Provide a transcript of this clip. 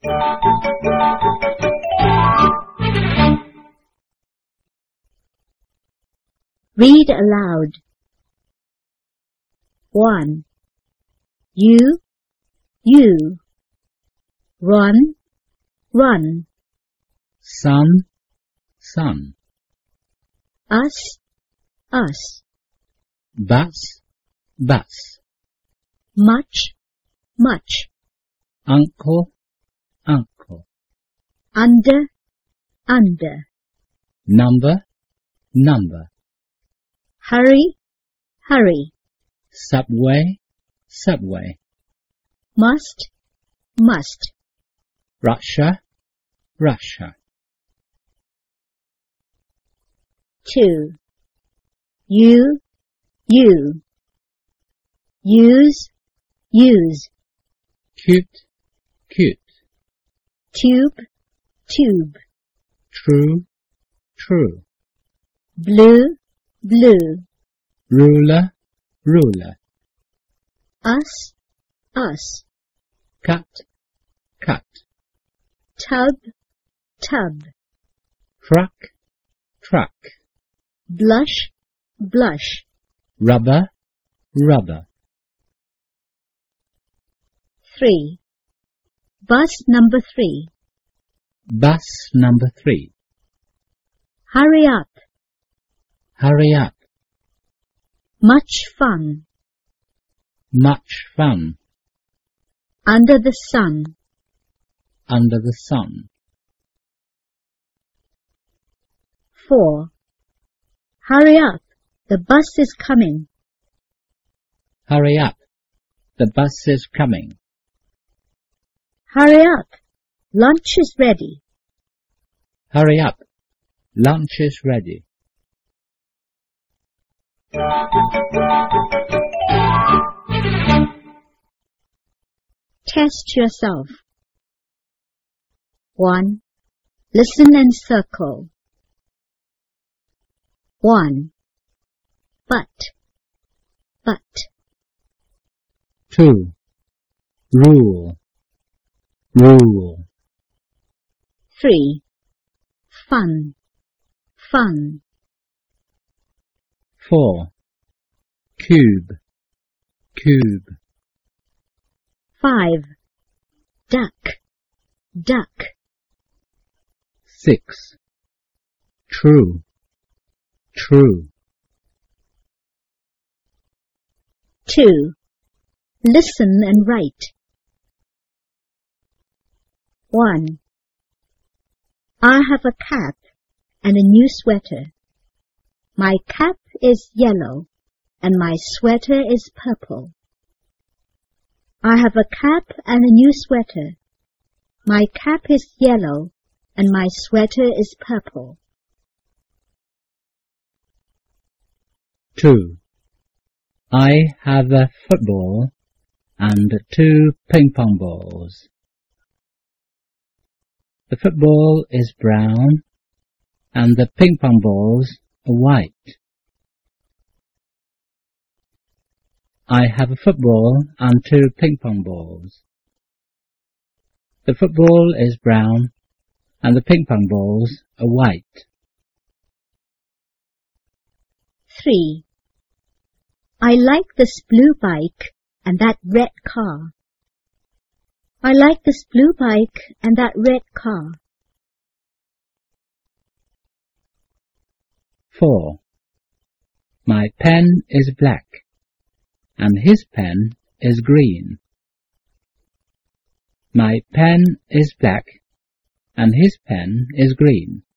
Read aloud. 1. You. Run, run. Sun. Us. Bus. Much. Uncle. Under. Number. Hurry. Subway. Must. Russia. 2. You. Use. Cute. Tube. True. Blue. Ruler. Us. Cut. Tub. Truck. Blush. Rubber. 3. Bus number 3. Bus number 3. Hurry up. Much fun. Under the sun. 4. Hurry up. The bus is coming. Hurry up. The bus is coming. Hurry up. Lunch is ready. Hurry up. Lunch is ready. Test yourself. 1. Listen and circle. 1. But. 2. Rule. 3. Fun. 4. Cube. 5. Duck. 6. True. 2. Listen and write. 1. I have a cap and a new sweater. My cap is yellow and my sweater is purple. I have a cap and a new sweater. My cap is yellow and my sweater is purple. 2. I have a football and 2 ping-pong balls. The football is brown and the ping-pong balls are white. I have a football and 2 ping-pong balls. The football is brown and the ping-pong balls are white. 3. I like this blue bike and that red car. I like this blue bike and that red car. 4. My pen is black and his pen is green. My pen is black and his pen is green.